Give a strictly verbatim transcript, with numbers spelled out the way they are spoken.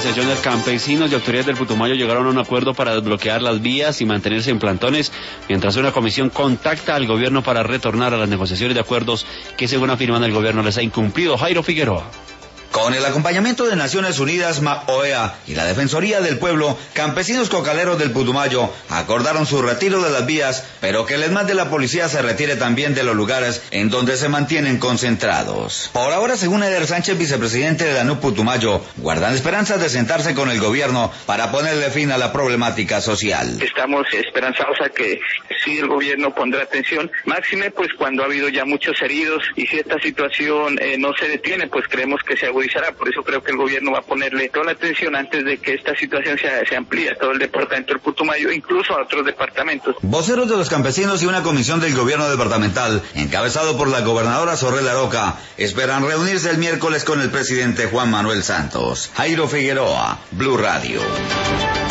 asociaciones campesinos y autoridades del Putumayo llegaron a un acuerdo para desbloquear las vías y mantenerse en plantones, mientras una comisión contacta al gobierno para retornar a las negociaciones de acuerdos que, según afirman, el gobierno les ha incumplido. Jairo Figueroa. Con el acompañamiento de Naciones Unidas, M A O E A y la Defensoría del Pueblo, campesinos cocaleros del Putumayo acordaron su retiro de las vías, pero que el ESMAD de la policía se retire también de los lugares en donde se mantienen concentrados. Por ahora, según Eder Sánchez, vicepresidente de la N U Putumayo, guardan esperanzas de sentarse con el gobierno para ponerle fin a la problemática social. Estamos esperanzados a que sí el gobierno pondrá atención, máxime pues cuando ha habido ya muchos heridos, y si esta situación eh, no se detiene, pues creemos que se agudizará. Por eso creo que el gobierno va a ponerle toda la atención antes de que esta situación se, se amplíe a todo el departamento del Putumayo, incluso a otros departamentos. Voceros de los campesinos y una comisión del gobierno departamental, encabezado por la gobernadora Zorrella Roca, esperan reunirse el miércoles con el presidente Juan Manuel Santos. Jairo Figueroa, Blue Radio.